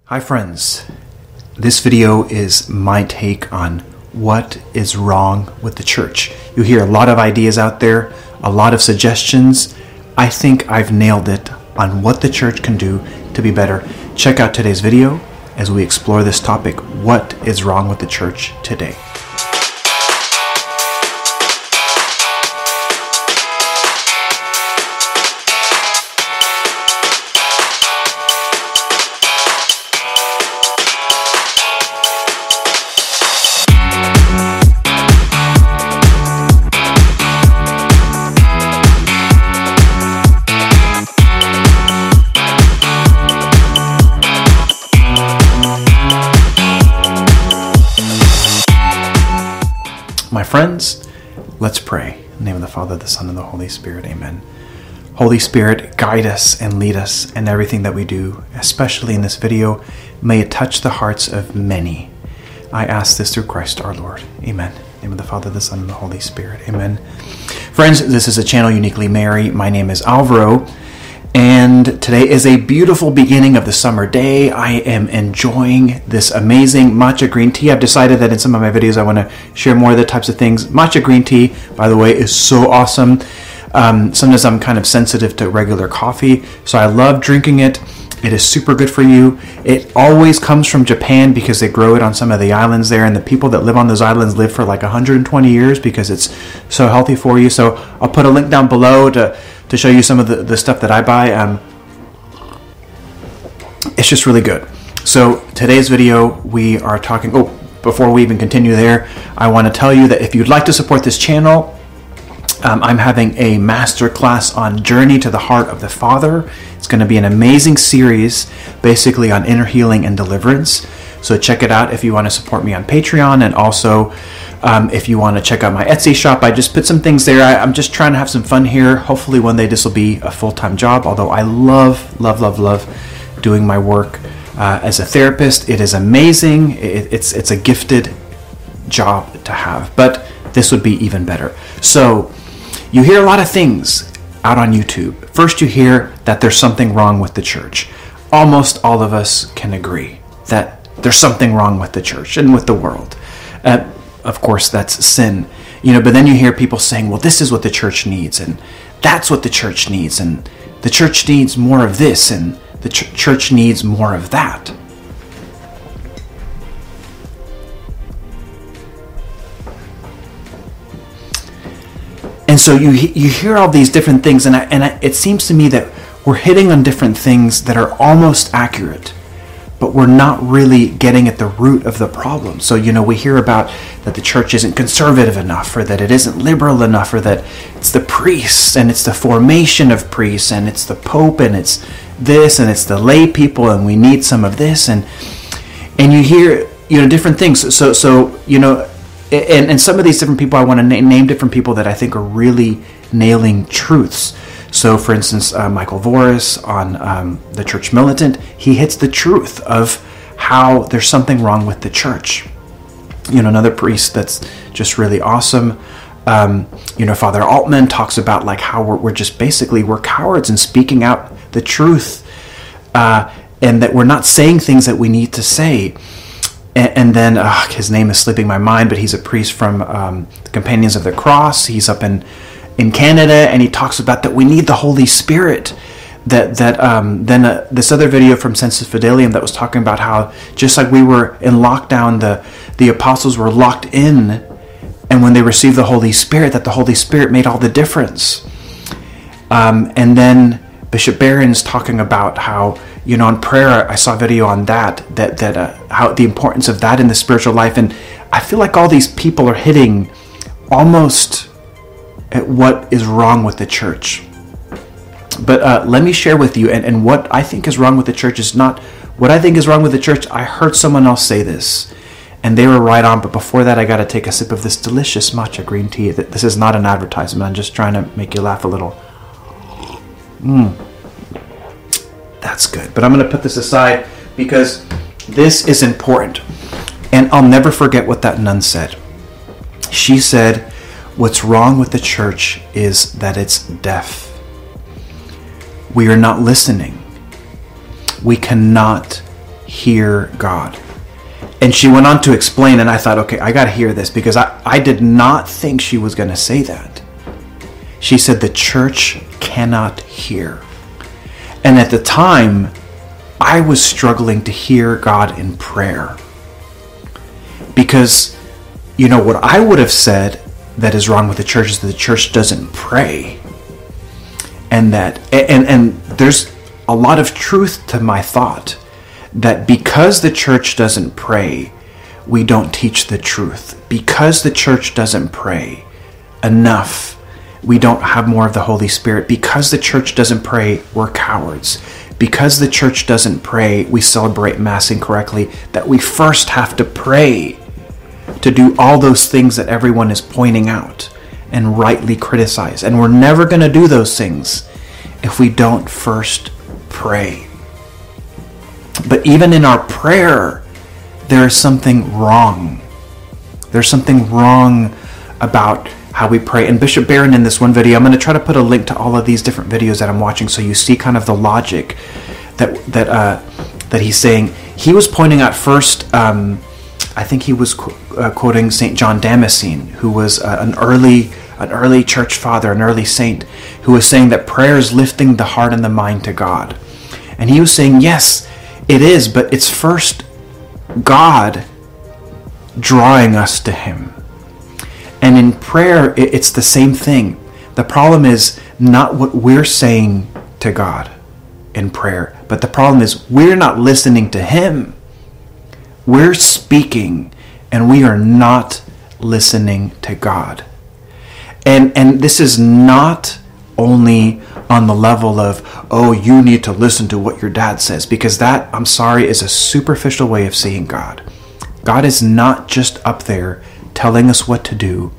Hi friends, this video is my take on what is wrong with the church. You hear a lot of ideas out there, a lot of suggestions. I think I've nailed it on what the church can do to be better. Check out today's video as we explore this topic, what is wrong with the church today. My friends, let's pray. In the name of the Father, the Son, and the Holy Spirit. Amen. Holy Spirit, guide us and lead us in everything that we do, especially in this video. May it touch the hearts of many. I ask this through Christ our Lord. Amen. In the name of the Father, the Son, and the Holy Spirit. Amen. Friends, this is a channel Uniquely Mary. My name is Alvaro. And today is a beautiful beginning of the summer day. I am enjoying this amazing matcha green tea. I've decided that in some of my videos I want to share more of the types of things. Matcha green tea, by the way, is so awesome. Sometimes I'm kind of sensitive to regular coffee, so I love drinking it. It is super good for you. It always comes from Japan because they grow it on some of the islands there, and the people that live on those islands live for like 120 years because it's so healthy for you. So I'll put a link down below to show you some of the stuff that I buy. It's just really good. So today's video, we are talking... before we even continue there, I want to tell you that if you'd like to support this channel, I'm having a masterclass on Journey to the Heart of the Father. It's going to be an amazing series, basically on inner healing and deliverance. So check it out if you want to support me on Patreon, and also if you want to check out my Etsy shop. I just put some things there. I'm just trying to have some fun here. Hopefully one day this will be a full-time job, although I love doing my work as a therapist. It is amazing. It's a gifted job to have, but this would be even better. So you hear a lot of things out on YouTube. First, you hear that there's something wrong with the church. Almost all of us can agree that there's something wrong with the church and with the world. Of course, that's sin. But then you hear people saying, well, this is what the church needs, and that's what the church needs, and the church needs more of this, and the church needs more of that. And so you hear all these different things, and it seems to me that we're hitting on different things that are almost accurate, but we're not really getting at the root of the problem. So, we hear about that the church isn't conservative enough, or that it isn't liberal enough, or that it's the priests, and it's the formation of priests, and it's the Pope, and it's this, and it's the lay people, and we need some of this, and you hear, different things. And some of these different people, I want to name different people that I think are really nailing truths. So, for instance, Michael Voris on The Church Militant, he hits the truth of how there's something wrong with the church. Another priest that's just really awesome, Father Altman talks about like how we're cowards in speaking out the truth, and that we're not saying things that we need to say. And then his name is slipping my mind, but he's a priest from the Companions of the Cross. He's up in Canada, and he talks about that we need the Holy Spirit. This other video from Sensus Fidelium that was talking about how just like we were in lockdown, the apostles were locked in, and when they received the Holy Spirit, that the Holy Spirit made all the difference. And then Bishop Barron's talking about how, on prayer, I saw a video on that how the importance of that in the spiritual life. And I feel like all these people are hitting almost at what is wrong with the church. But let me share with you, and what I think is wrong with the church is not what I think is wrong with the church. I heard someone else say this, and they were right on. But before that, I got to take a sip of this delicious matcha green tea. This is not an advertisement. I'm just trying to make you laugh a little. That's good. But I'm going to put this aside because this is important. And I'll never forget what that nun said. She said, what's wrong with the church is that it's deaf. We are not listening. We cannot hear God. And she went on to explain, and I thought, okay, I got to hear this, because I did not think she was going to say that. She said the church cannot hear. And at the time, I was struggling to hear God in prayer. Because, what I would have said that is wrong with the church is that the church doesn't pray. And there's a lot of truth to my thought that because the church doesn't pray, we don't teach the truth. Because the church doesn't pray enough, we don't have more of the Holy Spirit. Because the church doesn't pray, we're cowards. Because the church doesn't pray, we celebrate Mass incorrectly, that we first have to pray to do all those things that everyone is pointing out and rightly criticize. And we're never going to do those things if we don't first pray. But even in our prayer, there is something wrong. There's something wrong about how we pray. And Bishop Barron, in this one video, I'm going to try to put a link to all of these different videos that I'm watching so you see kind of the logic that he's saying. He was pointing out first, I think he was quoting St. John Damascene, who was an early church father, an early saint, who was saying that prayer is lifting the heart and the mind to God. And he was saying, yes, it is, but it's first God drawing us to Him. And in prayer, it's the same thing. The problem is not what we're saying to God in prayer, but the problem is we're not listening to Him. We're speaking, and we are not listening to God. And this is not only on the level of, oh, you need to listen to what your dad says, because that, I'm sorry, is a superficial way of seeing God. God is not just up there telling us what to do,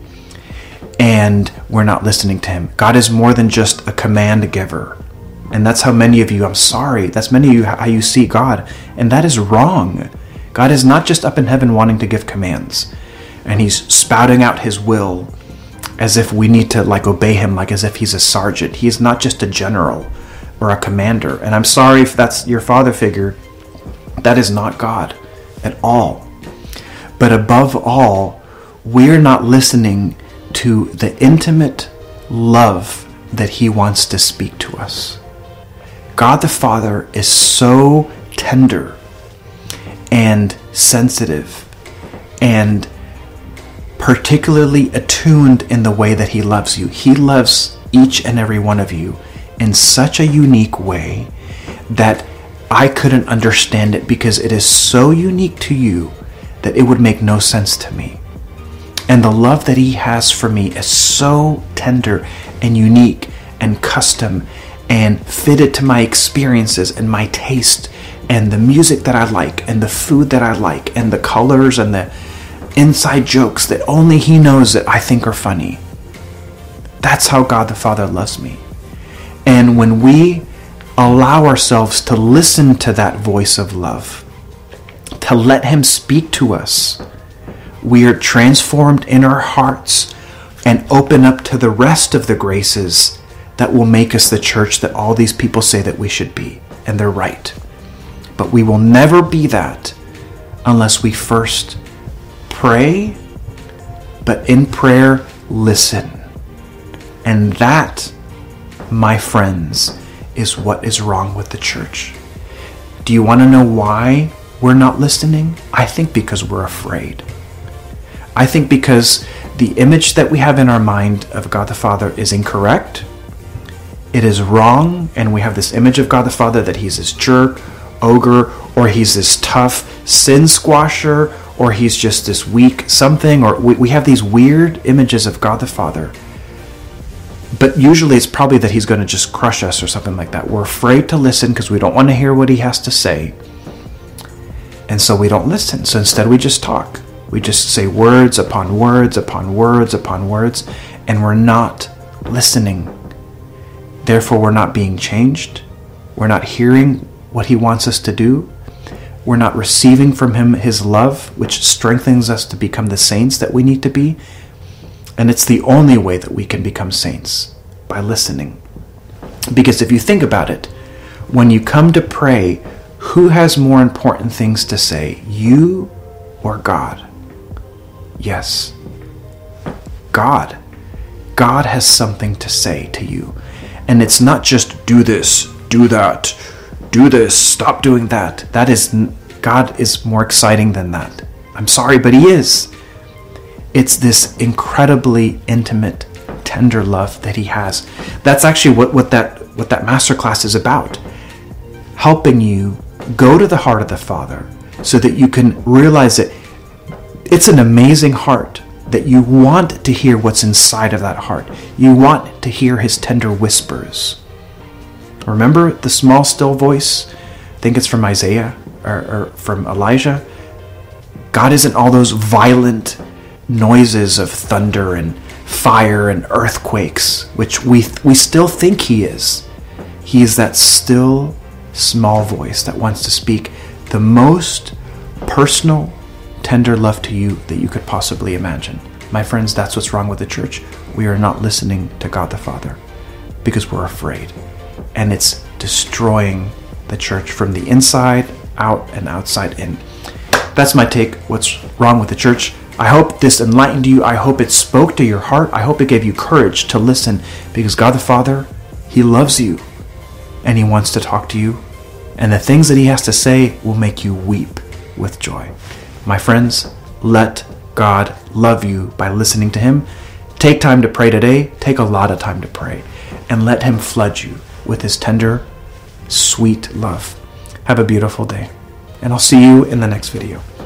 and we're not listening to Him. God is more than just a command giver. And that's how many of you, I'm sorry, that's many of you how you see God. And that is wrong. God is not just up in heaven wanting to give commands, and He's spouting out His will as if we need to obey Him, like as if He's a sergeant. He is not just a general or a commander. And I'm sorry if that's your father figure. That is not God at all. But above all, we're not listening to the intimate love that He wants to speak to us. God the Father is so tender and sensitive and particularly attuned in the way that He loves you. He loves each and every one of you in such a unique way that I couldn't understand it, because it is so unique to you that it would make no sense to me. And the love that He has for me is so tender and unique and custom and fitted to my experiences and my taste and the music that I like and the food that I like and the colors and the inside jokes that only He knows that I think are funny. That's how God the Father loves me. And when we allow ourselves to listen to that voice of love, to let Him speak to us, we are transformed in our hearts and open up to the rest of the graces that will make us the church that all these people say that we should be. And they're right. But we will never be that unless we first pray, but in prayer, listen. And that, my friends, is what is wrong with the church. Do you want to know why we're not listening? I think because we're afraid. I think because the image that we have in our mind of God the Father is incorrect. It is wrong, and we have this image of God the Father that He's this jerk, ogre, or He's this tough sin squasher, or He's just this weak something, or we have these weird images of God the Father. But usually it's probably that He's going to just crush us or something like that. We're afraid to listen because we don't want to hear what He has to say. And so we don't listen. So instead we just talk. We just say words upon words upon words upon words, and we're not listening. Therefore, we're not being changed. We're not hearing what He wants us to do. We're not receiving from Him His love, which strengthens us to become the saints that we need to be. And it's the only way that we can become saints, by listening. Because if you think about it, when you come to pray, Who has more important things to say, you or God? Yes, God. God has something to say to you. And it's not just do this, do that, do this, stop doing that. God is more exciting than that. I'm sorry, but he is. It's this incredibly intimate, tender love that he has. That's actually what that masterclass is about. Helping you go to the heart of the Father so that you can realize that it's an amazing heart, that you want to hear what's inside of that heart. You want to hear his tender whispers. Remember the small, still voice? I think it's from Isaiah or from Elijah. God isn't all those violent noises of thunder and fire and earthquakes, which we still think he is. He is that still, small voice that wants to speak the most personal, tender love to you that you could possibly imagine. My friends, that's what's wrong with the church. We are not listening to God the Father because we're afraid. And it's destroying the church from the inside out and outside in. That's my take. What's wrong with the church? I hope this enlightened you. I hope it spoke to your heart. I hope it gave you courage to listen, because God the Father, he loves you and he wants to talk to you. And the things that he has to say will make you weep with joy. My friends, let God love you by listening to him. Take time to pray today. Take a lot of time to pray. And let him flood you with his tender, sweet love. Have a beautiful day. And I'll see you in the next video.